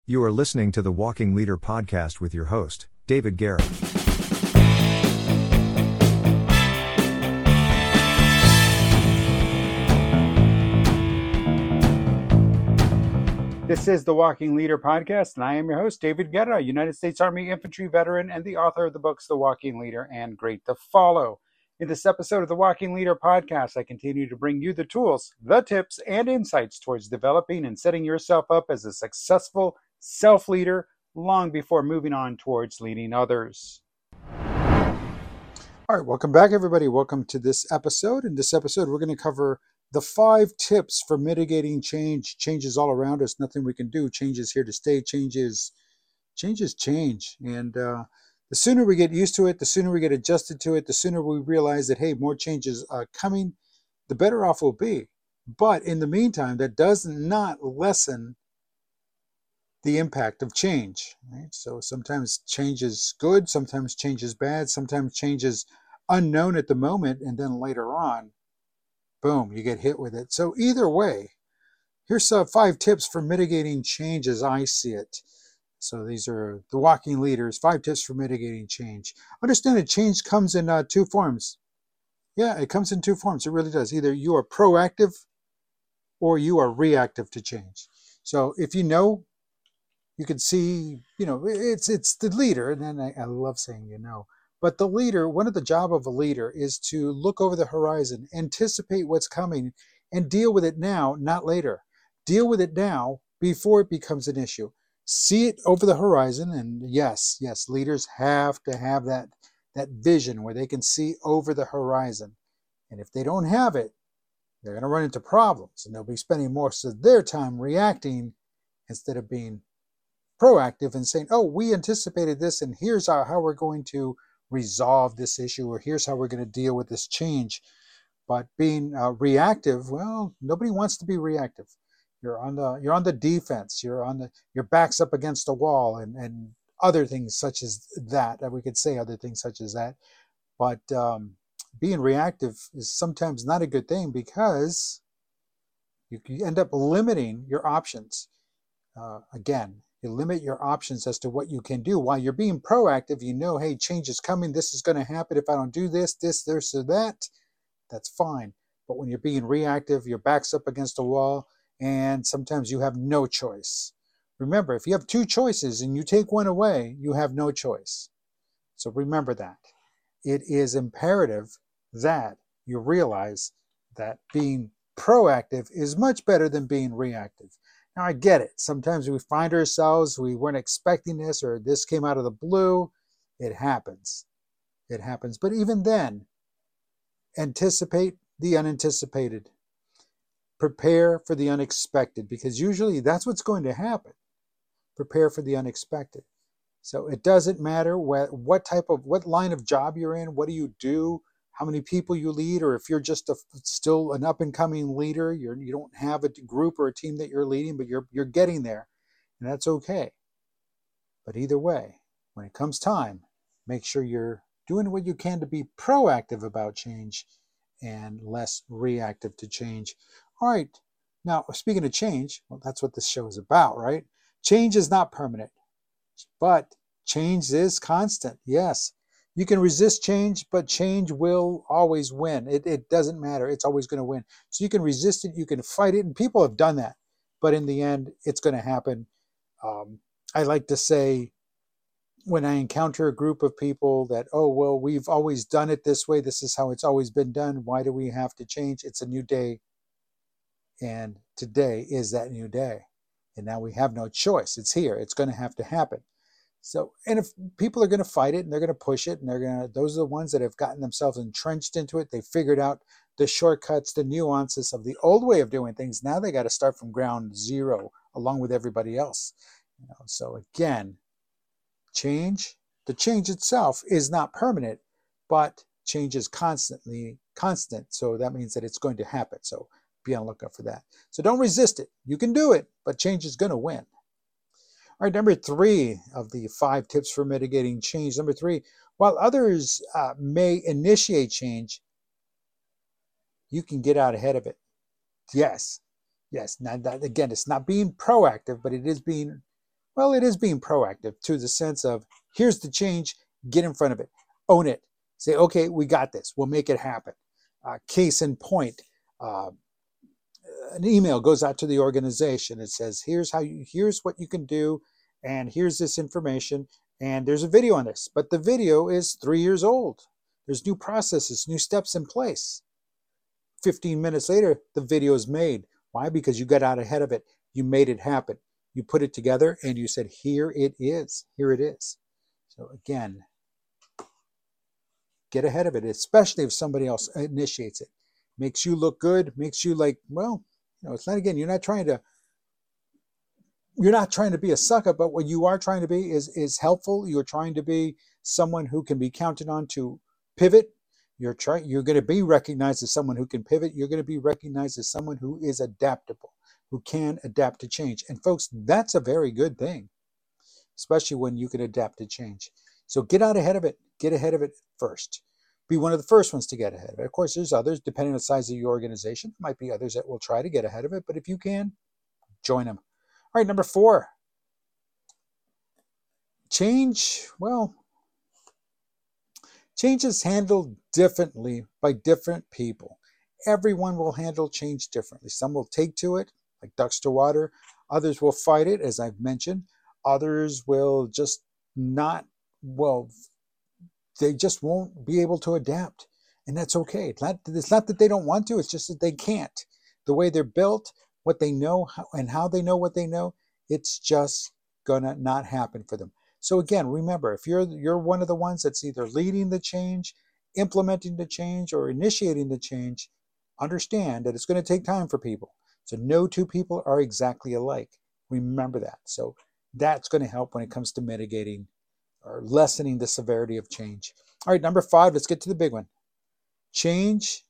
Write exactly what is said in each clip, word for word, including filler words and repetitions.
You are listening to the Walking Leader podcast with your host, David Garrett. This is the Walking Leader podcast, and I am your host, David Guerra, United States Army infantry veteran and the author of the books The Walking Leader and Great to Follow. In this episode of the Walking Leader podcast, I continue to bring you the tools, the tips, and insights towards developing and setting yourself up as a successful self-leader long before moving on towards leading others. All right, welcome back, everybody. Welcome to this episode. In this episode, we're going to cover the five tips for mitigating change. Change is all around us. Nothing we can do. Change is here to stay. Change is change. Is change. And uh, the sooner we get used to it, the sooner we get adjusted to it, the sooner we realize that, hey, more change is uh, coming, the better off we'll be. But in the meantime, that does not lessen the impact of change. Right? So sometimes change is good. Sometimes change is bad. Sometimes change is unknown at the moment. And then later on, boom, you get hit with it. So either way, here's uh, five tips for mitigating change as I see it. So these are the Walking Leaders, five tips for mitigating change. Understand that change comes in uh, two forms. Yeah, it comes in two forms. It really does. Either you are proactive or you are reactive to change. So if you know, you can see, you know, it's it's the leader. And then I, I love saying, you know. But the leader, one of the job of a leader is to look over the horizon, anticipate what's coming, and deal with it now, not later. Deal with it now before it becomes an issue. See it over the horizon, and yes, yes, leaders have to have that, that vision where they can see over the horizon. And if they don't have it, they're going to run into problems, and they'll be spending most of their time reacting instead of being proactive and saying, oh, we anticipated this, and here's our, how we're going to resolve this issue, or here's how we're going to deal with this change. But being uh, reactive, well, nobody wants to be reactive. You're on the you're on the defense. You're on the your back's up against the wall, and and other things such as that. We could say other things such as that. But um, being reactive is sometimes not a good thing because you, you end up limiting your options. Uh, again. You limit your options as to what you can do. While you're being proactive, you know, hey, change is coming. This is going to happen if I don't do this, this, this, or that. That's fine. But when you're being reactive, your back's up against a wall, and sometimes you have no choice. Remember, if you have two choices and you take one away, you have no choice. So remember that. It is imperative that you realize that being proactive is much better than being reactive. Now, I get it. Sometimes we find ourselves, we weren't expecting this, or this came out of the blue. It happens. It happens. But even then, anticipate the unanticipated. Prepare for the unexpected, because usually that's what's going to happen. Prepare for the unexpected. So it doesn't matter what, what type of, what line of job you're in, what do you do, how many people you lead, or if you're just a, still an up-and-coming leader, you're, you don't have a group or a team that you're leading, but you're you're getting there, and that's okay. But either way, when it comes time, make sure you're doing what you can to be proactive about change and less reactive to change. All right, now speaking of change, well, that's what this show is about, right? Change is not permanent, but change is constant, yes. You can resist change, but change will always win. It, it doesn't matter. It's always going to win. So you can resist it, you can fight it, and people have done that. But in the end, it's going to happen. Um, I like to say, when I encounter a group of people that, oh, well, we've always done it this way. This is how it's always been done. Why do we have to change? It's a new day. And today is that new day. And now we have no choice. It's here. It's going to have to happen. So, and if people are going to fight it and they're going to push it and they're going to, those are the ones that have gotten themselves entrenched into it. They figured out the shortcuts, the nuances of the old way of doing things. Now they got to start from ground zero along with everybody else. You know, so again, change, the change itself is not permanent, but change is constantly constant. So that means that it's going to happen. So be on the lookout for that. So don't resist it. You can do it, but change is going to win. All right, number three of the five tips for mitigating change. Number three, while others uh, may initiate change, you can get out ahead of it. Yes, yes. Now, that, again, it's not being proactive, but it is being Well, it is being proactive to the sense of, here's the change, get in front of it, own it, say, okay, we got this, we'll make it happen. Uh, case in point, uh, an email goes out to the organization. It says, here's how you, here's what you can do, and here's this information, and there's a video on this, but the video is three years old. There's new processes, new steps in place. fifteen minutes later, the video is made. Why? Because you got out ahead of it. You made it happen. You put it together and you said, here it is. Here it is. So again, get ahead of it, especially if somebody else initiates it. Makes you look good, makes you like, well, you know, it's not, again, you're not trying to, you're not trying to be a sucker, but what you are trying to be is, is helpful. You're trying to be someone who can be counted on to pivot. You're trying, you're going to be recognized as someone who can pivot. You're going to be recognized as someone who is adaptable, who can adapt to change. And folks, that's a very good thing, especially when you can adapt to change. So get out ahead of it. Get ahead of it first. Be one of the first ones to get ahead of it. Of course, there's others, depending on the size of your organization. There might be others that will try to get ahead of it, but if you can, join them. All right, number four. Change, well, change is handled differently by different people. Everyone will handle change differently. Some will take to it, like ducks to water. Others will fight it, as I've mentioned. Others will just not, well, they just won't be able to adapt. And that's okay. It's not, it's not that they don't want to, it's just that they can't. The way they're built, what they know, and how they know what they know, it's just gonna not happen for them. So again, remember, if you're you're one of the ones that's either leading the change, implementing the change, or initiating the change, understand that it's going to take time for people. So no two people are exactly alike. Remember that. So that's going to help when it comes to mitigating or lessening the severity of change. All right, number five, let's get to the big one. Change,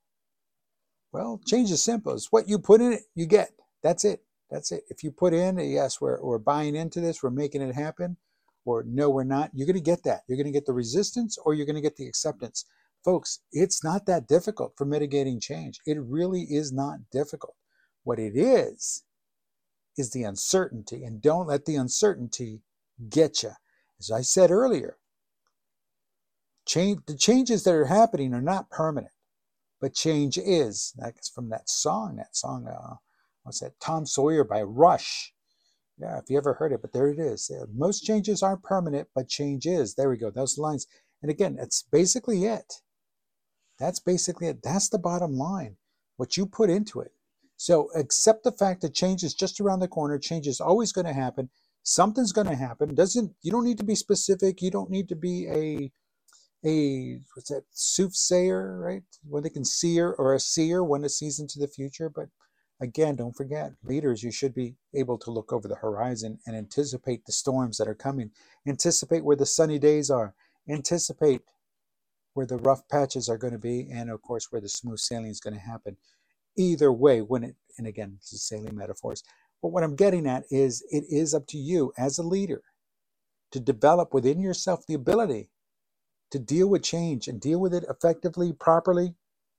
well, change is simple. It's what you put in it, you get. That's it. That's it. If you put in, yes, we're, we're buying into this, we're making it happen, or no, we're not, you're going to get that. You're going to get the resistance or you're going to get the acceptance. Folks, it's not that difficult for mitigating change. It really is not difficult. What it is, is the uncertainty, and don't let the uncertainty get you. As I said earlier, change, the changes that are happening are not permanent, but change is. That's from that song, that song, uh, what's that, Tom Sawyer by Rush. Yeah, if you ever heard it, but there it is. Most changes aren't permanent, but change is. There we go, those lines. And again, that's basically it. That's basically it. That's the bottom line, what you put into it. So accept the fact that change is just around the corner. Change is always going to happen. Something's going to happen. Doesn't, you don't need to be specific. You don't need to be a, a what's that, soothsayer, right? When they can seer, or a seer, one that sees into the future. But again, don't forget, leaders, you should be able to look over the horizon and anticipate the storms that are coming. Anticipate where the sunny days are. Anticipate where the rough patches are going to be, and of course, where the smooth sailing is going to happen. Either way, when it, and again, it's sailing metaphors. But what I'm getting at is, it is up to you as a leader to develop within yourself the ability to deal with change and deal with it effectively, properly,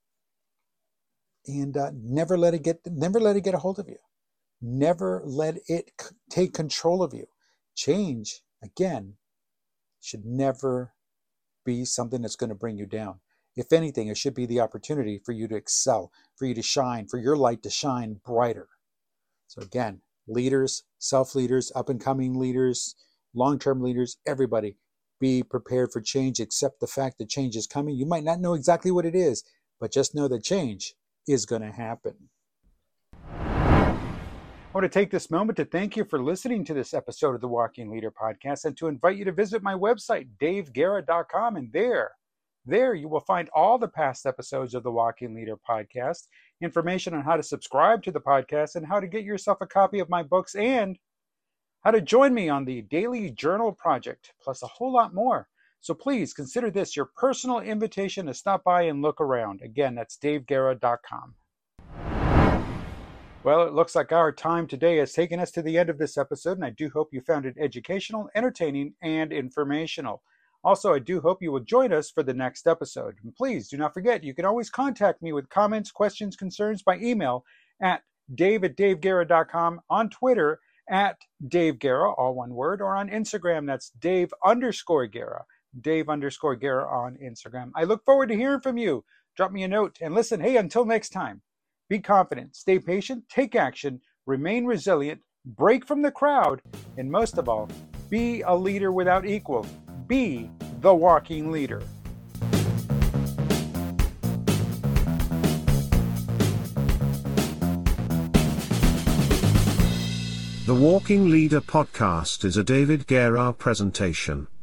and uh, never let it get, never let it get a hold of you. Never let it c- take control of you. Change, again, should never be something that's going to bring you down. If anything, it should be the opportunity for you to excel, for you to shine, for your light to shine brighter. So again, leaders, self-leaders, up-and-coming leaders, long-term leaders, everybody, be prepared for change. Accept the fact that change is coming. You might not know exactly what it is, but just know that change is going to happen. I want to take this moment to thank you for listening to this episode of the Walking Leader Podcast, and to invite you to visit my website, dave guerra dot com, and there, there you will find all the past episodes of the Walking Leader Podcast, information on how to subscribe to the podcast, and how to get yourself a copy of my books, and how to join me on the Daily Journal Project, plus a whole lot more. So please consider this your personal invitation to stop by and look around. Again, that's dave guerra dot com. Well, it looks like our time today has taken us to the end of this episode, and I do hope you found it educational, entertaining, and informational. Also, I do hope you will join us for the next episode. And please do not forget, you can always contact me with comments, questions, concerns by email at dave at dave guerra dot com, on Twitter at Dave Guerra, all one word, or on Instagram, that's Dave underscore Guerra, Dave underscore Guerra on Instagram. I look forward to hearing from you. Drop me a note and listen, hey, until next time, be confident, stay patient, take action, remain resilient, break from the crowd, and most of all, be a leader without equal. Be the walking leader. The Walking Leader podcast is a David Guerra presentation.